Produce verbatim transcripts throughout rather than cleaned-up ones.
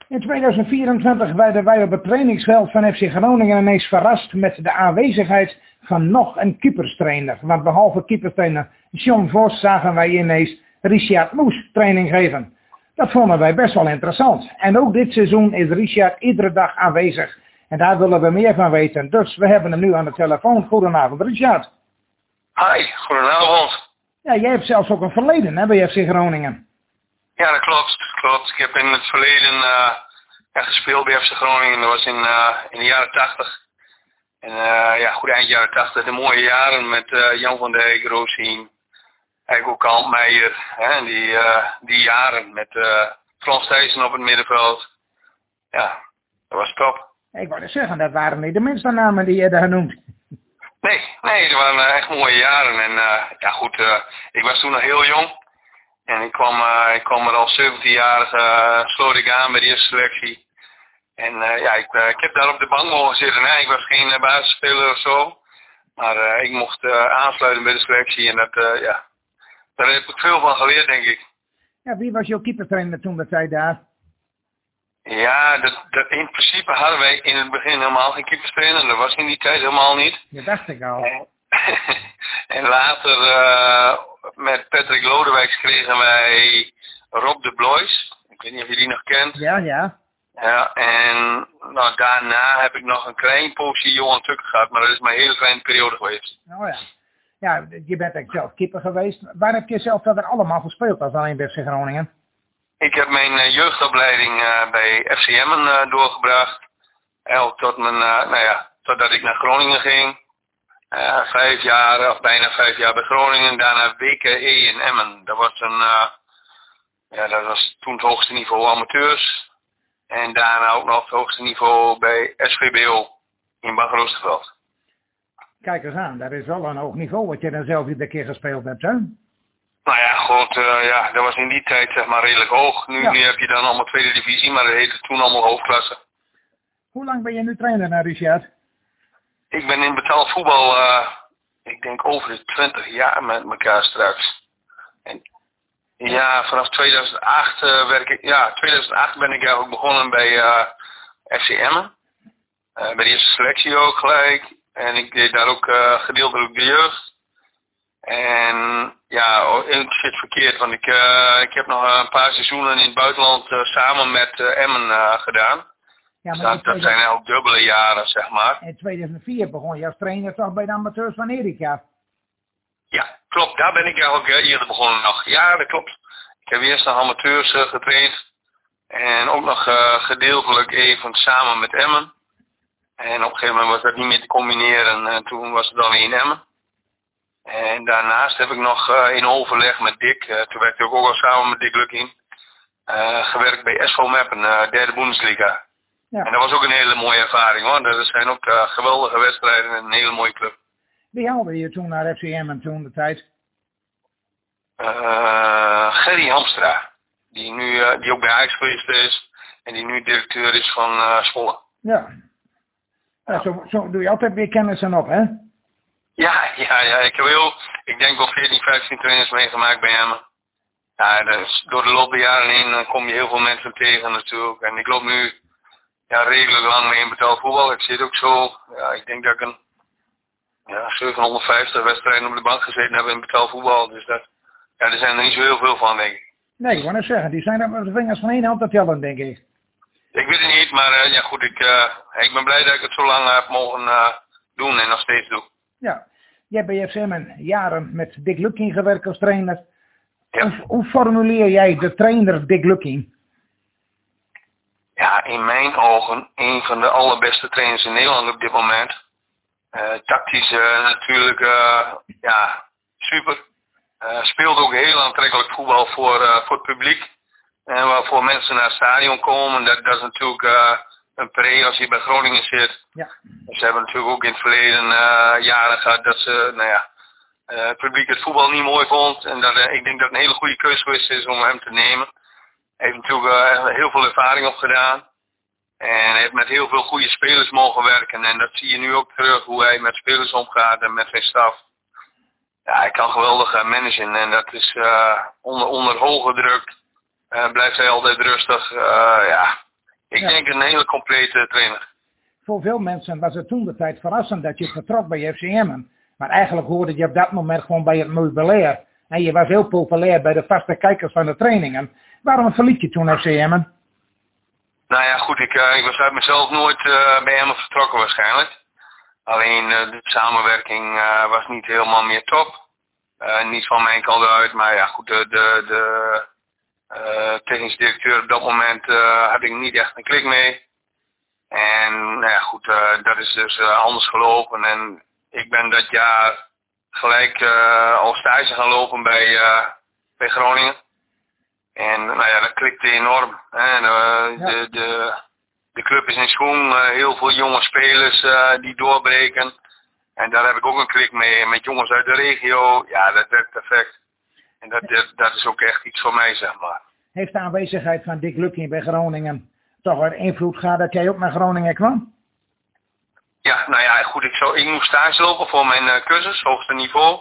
In tweeduizend vierentwintig werden wij op het trainingsveld van F C Groningen ineens verrast met de aanwezigheid van nog een keeperstrainer. Want behalve keeperstrainer John Vos zagen wij ineens Richard Moes training geven. Dat vonden wij best wel interessant. En ook dit seizoen is Richard iedere dag aanwezig. En daar willen we meer van weten. Dus we hebben hem nu aan de telefoon. Goedenavond, Richard. Hi, goedenavond. Ja, jij hebt zelfs ook een verleden, hè, bij F C Groningen. Ja, dat klopt. klopt. Ik heb in het verleden uh, ja, gespeeld bij F C Groningen. Dat was in, uh, in de jaren tachtig. En uh, ja, goed eind jaren tachtig. De mooie jaren met uh, Jan van Dijk, Roosien, eigenlijk ook Altmaier. Hè, die, uh, die jaren met uh, Frans Thijssen op het middenveld. Ja, dat was top. Ik wou dus zeggen, dat waren niet de minste namen die je daar noemt. Nee, nee, dat waren uh, echt mooie jaren. En uh, ja goed, uh, ik was toen nog heel jong. En ik kwam, uh, ik kwam er al zeventienjarige uh, sloot ik aan bij de eerste selectie. En uh, ja, ik, uh, ik heb daar op de bank mogen zitten. Nee, ik was geen uh, basisspeler of zo. Maar uh, ik mocht uh, aansluiten bij de selectie. En dat, uh, ja, daar heb ik veel van geleerd, denk ik. Ja, wie was jouw keepertrainer toen dat zij daar? Ja, dat, dat, in principe hadden wij in het begin helemaal geen keeperstrainer. Dat was in die tijd helemaal niet. Dat dacht ik al. En, en later uh, met Patrick Lodewijks kregen wij Rob de Blois. Ik weet niet of je die nog kent. Ja, ja. Ja, en nou, daarna heb ik nog een klein poosje Johan Tukker gehad, maar dat is maar een hele kleine periode geweest. Oh ja. Ja, je bent eigenlijk zelf keeper geweest. Waar heb je zelf verder allemaal gespeeld als alleen bij F C Groningen? Ik heb mijn uh, jeugdopleiding uh, bij F C Emmen uh, doorgebracht. En tot mijn, uh, nou ja, totdat ik naar Groningen ging. Uh, vijf jaar, of bijna vijf jaar bij Groningen. Daarna W K E in Emmen. Dat was, een, uh, ja, dat was toen het hoogste niveau amateurs. En daarna ook nog het hoogste niveau bij S V B O in Bad Roosterveld. Kijk eens aan, dat is wel een hoog niveau wat je dan zelf iedere keer gespeeld hebt, hè? Nou ja, goed, uh, ja, dat was in die tijd zeg maar redelijk hoog. Nu, ja. nu heb je dan allemaal tweede divisie, maar dat heette toen allemaal hoofdklasse. Hoe lang ben je nu trainer, nou, Richard? Ik ben in betaald voetbal, uh, ik denk over de twintig jaar met elkaar straks. En ja, vanaf tweeduizend acht uh, werk ik, ja, tweeduizend acht ben ik eigenlijk begonnen bij uh, F C Emmen. Uh, bij de eerste selectie ook gelijk. En ik deed daar ook uh, gedeeltelijk de jeugd. En ja, ik zit verkeerd, want ik, uh, ik heb nog een paar seizoenen in het buitenland uh, samen met uh, Emmen uh, gedaan. Ja, maar dus dat, dat zijn ook dubbele jaren, zeg maar. In tweeduizend vier begon je als trainer toch bij de amateurs van Erika? Ja, klopt. Daar ben ik eigenlijk uh, eerder begonnen nog. Ja, dat klopt. Ik heb eerst nog amateurs uh, getraind. En ook nog uh, gedeeltelijk even samen met Emmen. En op een gegeven moment was dat niet meer te combineren. En toen was het alleen Emmen. En daarnaast heb ik nog uh, in overleg met Dick, uh, toen werkte ik ook al samen met Dick Lukking, uh, gewerkt bij S V Meppen, uh, derde Bundesliga. Ja. En dat was ook een hele mooie ervaring hoor. Dat zijn ook uh, geweldige wedstrijden en een hele mooie club. Wie haalde je toen naar F C Emmen toen de tijd? Uh, Gerry Hamstra, die, nu, uh, die ook bij Ajax geweest is en die nu directeur is van uh, Zwolle. Ja, ja, ja. Zo, zo doe je altijd weer kennissen op, hè? Ja, ja, ja. Ik heb heel, ik denk wel veertien, vijftien trainers meegemaakt bij hem. Ja, dus door de loop der jaren heen kom je heel veel mensen tegen natuurlijk. En ik loop nu ja, redelijk lang mee in betaald voetbal. Ik zit ook zo, ja, ik denk dat ik een ja, zevenhonderdvijftig wedstrijden op de bank gezeten heb in betaald voetbal. Dus dat, ja, er zijn er niet zo heel veel van, denk ik. Nee, ik wou net zeggen, die zijn er met de vingers van één hand te tellen, denk ik. Ik weet het niet, maar uh, ja goed, ik, uh, ik ben blij dat ik het zo lang heb mogen uh, doen en nog steeds doe. Ja, je hebt bij F C Emmen jaren met Dick Lukking gewerkt als trainer. Ja. Hoe, hoe formuleer jij de trainer Dick Lukking? Ja, in mijn ogen een van de allerbeste trainers in Nederland op dit moment. Uh, tactisch uh, natuurlijk, uh, ja, super. Uh, speelt ook heel aantrekkelijk voetbal voor, uh, voor het publiek. En waarvoor mensen naar het stadion komen. Dat, dat is natuurlijk uh, een pre als je bij Groningen zit. Ja. Ze hebben natuurlijk ook in het verleden uh, jaren gehad dat ze, nou ja, uh, het publiek het voetbal niet mooi vond. En dat, uh, ik denk dat het een hele goede keuze geweest is om hem te nemen. Hij heeft natuurlijk uh, heel veel ervaring opgedaan. En hij heeft met heel veel goede spelers mogen werken. En dat zie je nu ook terug, hoe hij met spelers omgaat en met zijn staf. Ja, hij kan geweldig uh, managen. En dat is uh, onder, onder hoge druk. Uh, blijft hij altijd rustig. Uh, ja. Ik ja. denk een hele complete trainer. Voor veel mensen was het toen de tijd verrassend dat je vertrok bij F C Emmen. Maar eigenlijk hoorde je op dat moment gewoon bij het meubilair. En je was heel populair bij de vaste kijkers van de trainingen. Waarom verliet je toen F C Emmen? Nou ja, goed, ik, uh, ik was uit mezelf nooit uh, bij Emmen vertrokken waarschijnlijk. Alleen uh, de samenwerking uh, was niet helemaal meer top. Uh, niet van mijn kant uit, maar ja goed, de, de, de uh, technisch directeur op dat moment uh, had ik niet echt een klik mee. En nou ja goed, uh, dat is dus uh, anders gelopen. En ik ben dat jaar gelijk uh, al stage gaan lopen bij, uh, bij Groningen. En nou ja, dat klikte enorm. Hè. De, ja. de, de, de club is in schoen, uh, heel veel jonge spelers uh, die doorbreken. En daar heb ik ook een klik mee met jongens uit de regio. Ja, dat werkt perfect. En dat, dat, dat is ook echt iets voor mij, zeg maar. Heeft de aanwezigheid van Dick Lucking bij Groningen toch wel invloed gehad dat jij ook naar Groningen kwam? Ja, nou ja, goed, ik, zou, ik moest stage lopen voor mijn uh, cursus, hoogste niveau.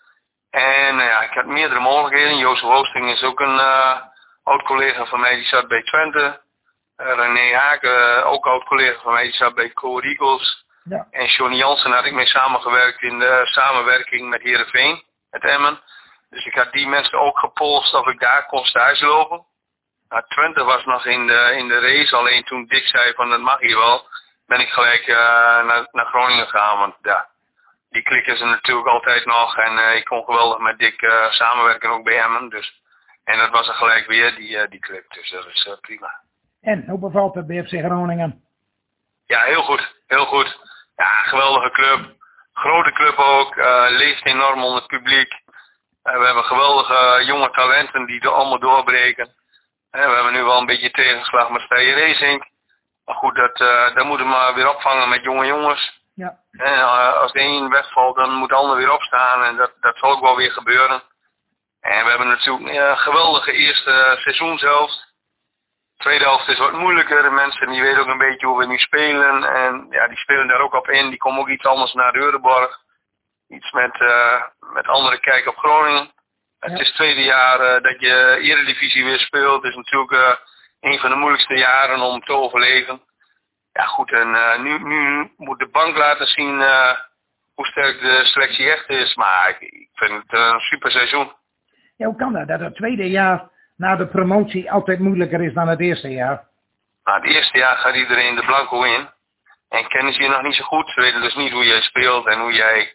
En uh, ja, ik had meerdere mogelijkheden. Jozef Oosting is ook een uh, oud-collega van mij, die zat bij Twente. Uh, René Haak, uh, ook oud-collega van mij, die zat bij Go Eagles. Ja. En Johnny Jansen had ik mee samengewerkt in de samenwerking met Heerenveen, met Emmen. Dus ik had die mensen ook gepolst of ik daar kon stage lopen. Nou, Twente was nog in de, in de race, alleen toen Dick zei van dat mag hier wel, ben ik gelijk uh, naar, naar Groningen gegaan. Want ja, die klik is er natuurlijk altijd nog en uh, ik kon geweldig met Dick uh, samenwerken, ook bij Emmen. Dus. En dat was er gelijk weer, die, uh, die klik, dus dat is uh, prima. En hoe bevalt het bij F C Groningen? Ja, heel goed, heel goed. Ja, geweldige club. Grote club ook, uh, leeft enorm onder het publiek. Uh, we hebben geweldige uh, jonge talenten die er allemaal doorbreken. Uh, we hebben nu wel een beetje tegenslag met Steyr Racing. Maar goed, dat, uh, dat moeten we maar weer opvangen met jonge jongens. Ja. En uh, als de een wegvalt, dan moet de ander weer opstaan. En dat, dat zal ook wel weer gebeuren. En we hebben natuurlijk een uh, geweldige eerste seizoenshelft. Tweede helft is wat moeilijker. De mensen die weten ook een beetje hoe we nu spelen. En ja, die spelen daar ook op in. Die komen ook iets anders naar de Euroborg. Iets met, uh, met andere kijk op Groningen. Ja. Het is het tweede jaar uh, dat je Eredivisie weer speelt. Het is natuurlijk uh, een van de moeilijkste jaren om te overleven. Ja goed, en uh, nu, nu moet de bank laten zien uh, hoe sterk de selectie echt is. Maar ik, ik vind het uh, een super seizoen. Ja, hoe kan dat? Dat het tweede jaar na de promotie altijd moeilijker is dan het eerste jaar? Nou, het eerste jaar gaat iedereen de blanco in. En kennen ze je nog niet zo goed. Ze weten dus niet hoe jij speelt en hoe jij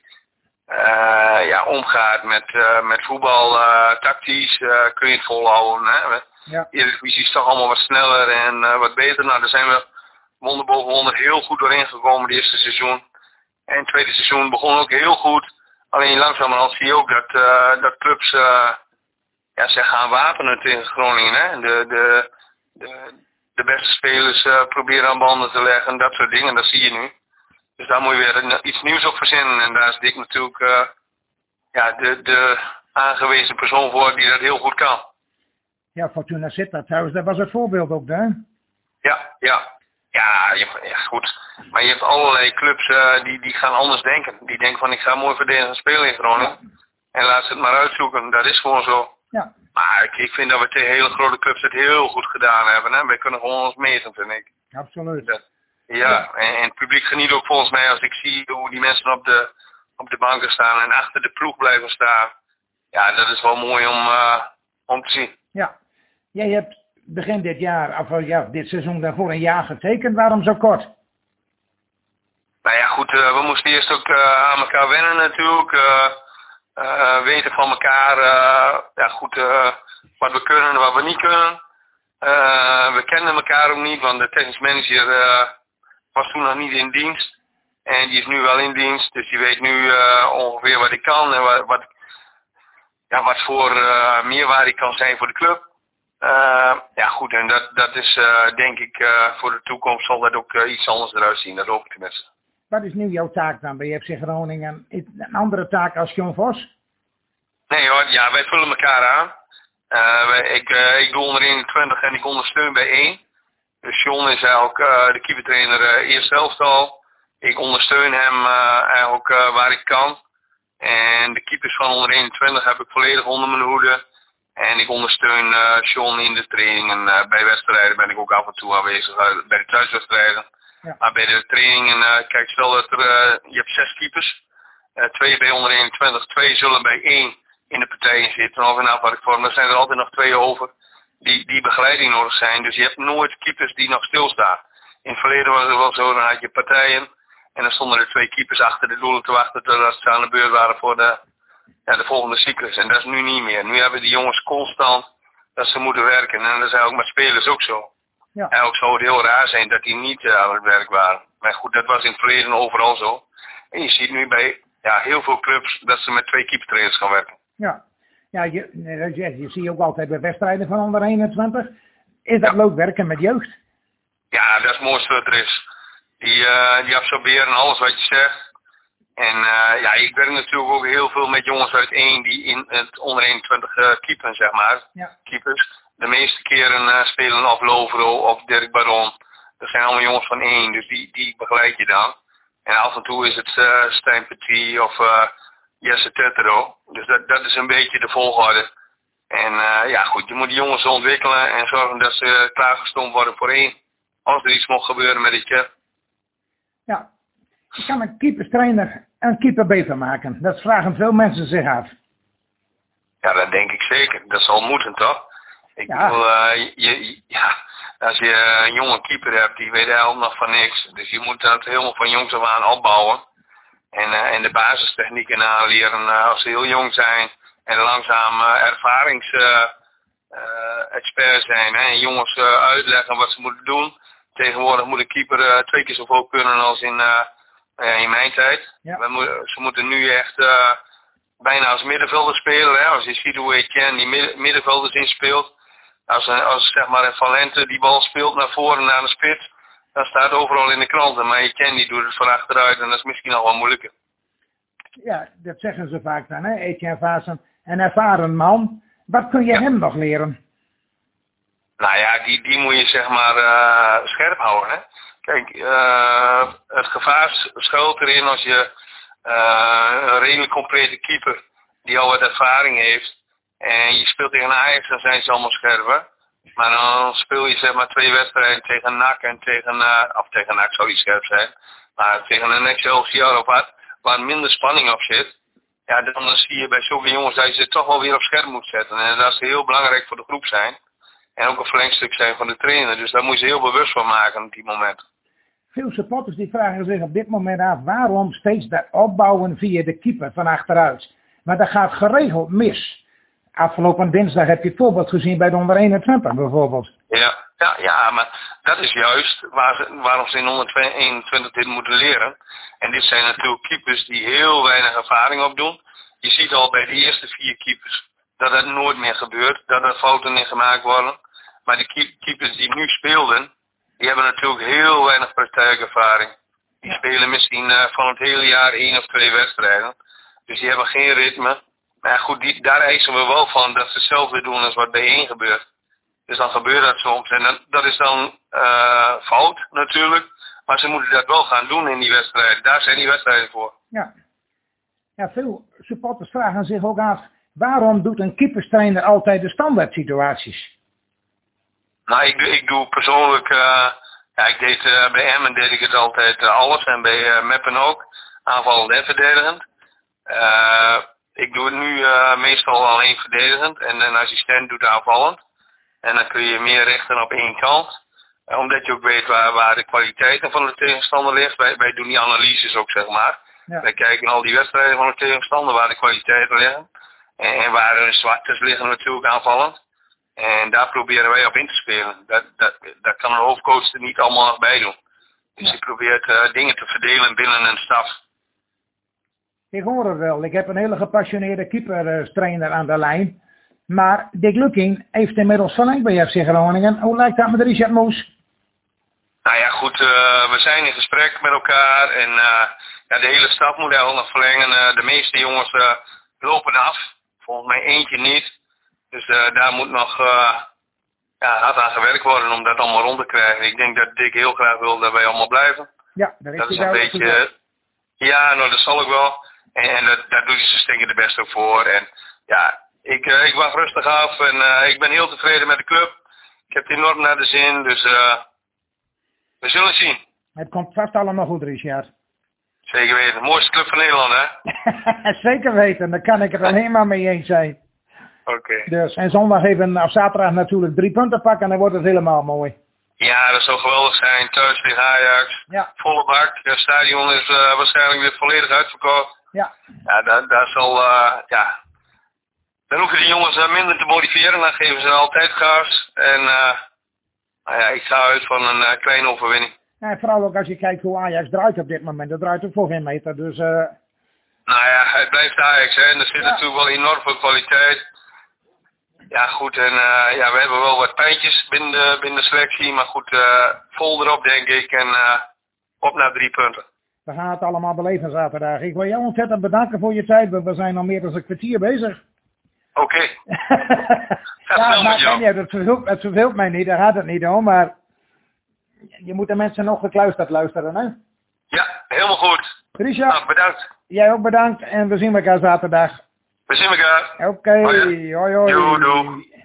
uh, ja, omgaat met, uh, met voetbal. Uh, tactisch uh, kun je het volhouden. Hè? Ja. De Eredivisie is toch allemaal wat sneller en uh, wat beter. Nou, daar zijn we wonder boven wonder heel goed doorheen gekomen het eerste seizoen. En het tweede seizoen begon ook heel goed. Alleen langzamerhand zie je ook dat, uh, dat clubs uh, ja, ze gaan wapenen tegen Groningen. Hè? De, de, de, de beste spelers uh, proberen aan banden te leggen en dat soort dingen. Dat zie je nu. Dus daar moet je weer een, iets nieuws op verzinnen. En daar is Dick natuurlijk uh, ja, de, de aangewezen persoon voor die dat heel goed kan. Ja, Fortuna Sittard trouwens, dat was het voorbeeld ook, hè? Ja, ja. Ja, je, ja, goed. Maar je hebt allerlei clubs uh, die, die gaan anders denken. Die denken van ik ga mooi verdedigen spelen in Groningen. Ja. En laat ze het maar uitzoeken. Dat is gewoon zo. Ja. Maar ik, ik vind dat we tegen hele grote clubs het heel goed gedaan hebben. Hè? Wij kunnen gewoon ons meten, vind ik. Absoluut. Dat, ja, ja. En, en het publiek geniet ook volgens mij als ik zie hoe die mensen op de, op de banken staan en achter de ploeg blijven staan. Ja, dat is wel mooi om, uh, om te zien. Ja. Jij hebt begin dit jaar, of ja, dit seizoen daarvoor een jaar getekend. Waarom zo kort? Nou ja, goed, uh, we moesten eerst ook uh, aan elkaar wennen natuurlijk. Uh, uh, weten van elkaar, uh, ja goed, uh, wat we kunnen en wat we niet kunnen. Uh, we kenden elkaar ook niet, want de technisch manager uh, was toen nog niet in dienst. En die is nu wel in dienst, dus die weet nu uh, ongeveer wat ik kan en wat, wat, ja, wat voor uh, meerwaarde ik kan zijn voor de club. Uh, ja goed, en dat, dat is uh, denk ik uh, voor de toekomst zal dat ook uh, iets anders eruit zien, dat hoop ik tenminste. Wat is nu jouw taak dan bij F C Groningen? Een andere taak als John Vos? Nee hoor, ja, wij vullen elkaar aan. Uh, wij, ik, uh, ik doe onder eenentwintig en ik ondersteun bij één. Dus John is eigenlijk uh, de keepertrainer uh, eerste elftal. Ik ondersteun hem uh, eigenlijk uh, waar ik kan. En de keepers van onder eenentwintig heb ik volledig onder mijn hoede. En ik ondersteun uh, John in de trainingen. Uh, bij wedstrijden ben ik ook af en toe aanwezig. Uh, bij de thuiswedstrijden. Ja. Maar bij de trainingen, uh, kijk, stel dat er, uh, je hebt zes keepers. Uh, twee bij onder eenentwintig, twee zullen bij één in de partijen zitten. Of in aanvallend vorm. Dan zijn er altijd nog twee over die, die begeleiding nodig zijn. Dus je hebt nooit keepers die nog stilstaan. In het verleden was het wel zo, dan had je partijen. En dan stonden er twee keepers achter de doelen te wachten totdat ze aan de beurt waren voor de, ja, de volgende cyclus. En dat is nu niet meer. Nu hebben die jongens constant dat ze moeten werken. En dat zijn ook met spelers ook zo. Ja. En ook zou het heel raar zijn dat die niet uh, aan het werk waren. Maar goed, dat was in het verleden overal zo. En je ziet nu bij ja, heel veel clubs dat ze met twee keepertrainers gaan werken. Ja, ja je, je, je ziet ook altijd bij wedstrijden van onder eenentwintig. Is dat ja. leuk werken met jeugd? Ja, dat is het mooiste wat er is. Die, uh, die absorberen alles wat je zegt. En uh, ja, ik werk natuurlijk ook heel veel met jongens uit één die in het onder eenentwintig uh, keepen, zeg maar. Ja. Keepers. De meeste keren uh, spelen of Lovro of Dirk Baron. Dat zijn allemaal jongens van één, dus die, die begeleid je dan. En af en toe is het uh, Stijn Petit of uh, Jesse Tetero. Dus dat, dat is een beetje de volgorde. En uh, ja goed, je moet die jongens ontwikkelen en zorgen dat ze klaargestoomd worden voor één. Als er iets mocht gebeuren met dit jaar. Ja, je kan een keeperstrainer een keeper beter maken. Dat vragen veel mensen zich af. Ja, dat denk ik zeker. Dat zal moeten, toch? Ik ja. bedoel, uh, je, je, ja, als je een jonge keeper hebt, die weet helemaal nog van niks. Dus je moet dat helemaal van jongs af aan opbouwen. En, uh, en de basistechnieken aanleren uh, als ze heel jong zijn. En langzaam uh, ervaringsexpert uh, uh, zijn. Hè? En jongens uh, uitleggen wat ze moeten doen. Tegenwoordig moet een keeper uh, twee keer zoveel kunnen als in, uh, uh, in mijn tijd. Ja. We mo- ze moeten nu echt uh, bijna als middenvelder spelen. Hè? Als je ziet hoe Etienne die midden- middenvelders inspeelt. Als, een, als zeg maar een Valente die bal speelt naar voren naar de spits. Dan staat overal in de kranten. Maar Etienne die doet het van achteruit en dat is misschien nog wel moeilijker. Ja, dat zeggen ze vaak dan. Hè? Etienne Vaassen, een ervaren man. Wat kun je ja. hem nog leren? Nou ja, die, die moet je zeg maar uh, scherp houden. Hè? Kijk, uh, het gevaar schuilt erin als je uh, een redelijk complete keeper die al wat ervaring heeft. En je speelt tegen Ajax, dan zijn ze allemaal scherp. Hè? Maar dan speel je zeg maar twee wedstrijden tegen N A C en tegen, uh, of tegen N A C zou die scherp zijn. Maar tegen een Excelsior of wat, waar minder spanning op zit. Ja, dan zie je bij zulke jongens dat je ze toch wel weer op scherp moet zetten. En dat is heel belangrijk voor de groep zijn. En ook een verlengstuk zijn van de trainer. Dus daar moet je heel bewust van maken op die moment. Veel supporters die vragen zich op dit moment af waarom steeds dat opbouwen via de keeper van achteruit. Maar dat gaat geregeld mis. Afgelopen dinsdag heb je het voorbeeld gezien bij de onder eenentwintig bijvoorbeeld. Ja, ja, ja, maar dat is juist waar ze, waarom ze in onder eenentwintig dit moeten leren. En dit zijn natuurlijk keepers die heel weinig ervaring opdoen. Je ziet al bij de eerste vier keepers dat het nooit meer gebeurt. Dat er fouten in gemaakt worden. Maar de keepers die nu speelden, die hebben natuurlijk heel weinig praktijkervaring. Die spelen misschien uh, van het hele jaar één of twee wedstrijden. Dus die hebben geen ritme. Maar goed, die, daar eisen we wel van dat ze hetzelfde doen als wat bij één gebeurt. Dus dan gebeurt dat soms. En dan, dat is dan uh, fout natuurlijk. Maar ze moeten dat wel gaan doen in die wedstrijden. Daar zijn die wedstrijden voor. Ja, ja veel supporters vragen zich ook af, waarom doet een keeperstrainer altijd de standaard situaties? Nou, ik, ik doe persoonlijk, uh, ja, ik deed uh, bij Emmen deed ik het altijd uh, alles en bij uh, Meppen ook, aanvallend en verdedigend. Uh, ik doe het nu uh, meestal alleen verdedigend en een assistent doet aanvallend. En dan kun je meer richten op één kant, uh, omdat je ook weet waar, waar de kwaliteiten van de tegenstander ligt. Wij, wij doen die analyses ook, zeg maar. Ja. Wij kijken al die wedstrijden van de tegenstander, waar de kwaliteiten liggen. En, en waar de zwaktes liggen natuurlijk aanvallend. En daar proberen wij op in te spelen. Dat, dat, dat kan een hoofdcoach er niet allemaal nog bij doen. Dus ja. je probeert uh, dingen te verdelen binnen een staf. Ik hoor het wel. Ik heb een hele gepassioneerde keeperstrainer aan de lijn. Maar Dick Lukien heeft inmiddels verlengd bij F C Groningen. Hoe lijkt dat met Richard Moes? Nou ja, goed. Uh, we zijn in gesprek met elkaar. En uh, ja, de hele staf moet eigenlijk nog verlengen. Uh, de meeste jongens uh, lopen af. Volgens mij eentje niet. Dus uh, daar moet nog uh, ja, hard aan gewerkt worden om dat allemaal rond te krijgen. Ik denk dat Dick heel graag wil dat wij allemaal blijven. Ja, dat is, dat is een beetje... Uh, ja, nou dat zal ik wel. En, en dat, daar doet hij zijn stinkende best ook voor. En ja, ik, uh, ik wacht rustig af en uh, ik ben heel tevreden met de club. Ik heb het enorm naar de zin, dus uh, we zullen zien. Het komt vast allemaal goed, Richard. Zeker weten. De mooiste club van Nederland, hè? Zeker weten, daar kan ik het alleen maar mee eens zijn. Oké. Okay. Dus, en zondag even, of zaterdag natuurlijk drie punten pakken en dan wordt het helemaal mooi. Ja, dat zou geweldig zijn. Thuis tegen Ajax. Ja. Volle bak. Het stadion is uh, waarschijnlijk weer volledig uitverkocht. Ja. Ja, daar, daar zal, uh, ja. Dan hoeven die jongens uh, minder te motiveren. Dan geven ze altijd gas. En, uh, nou ja, ik ga uit van een uh, kleine overwinning. Ja, vooral ook als je kijkt hoe Ajax draait op dit moment. Dat draait ook voor geen meter, dus... Uh... Nou ja, het blijft Ajax, hè. En er zit ja. natuurlijk wel enorm veel kwaliteit. Ja, goed, en uh, ja, we hebben wel wat pijntjes binnen de, binnen de selectie, maar goed, uh, vol erop denk ik en uh, op naar drie punten. We gaan het allemaal beleven zaterdag. Ik wil jou ontzettend bedanken voor je tijd, we zijn al meer dan een kwartier bezig. Oké. Okay. ja, maar ken je, het, verveelt, het verveelt mij niet, daar gaat het niet om, maar je moet de mensen nog gekluisterd luisteren, hè? Ja, helemaal goed. Richard, nou, bedankt. Jij ook bedankt en we zien elkaar zaterdag. We zien elkaar. Oké, okay. Hoi hoi. Doei, doei.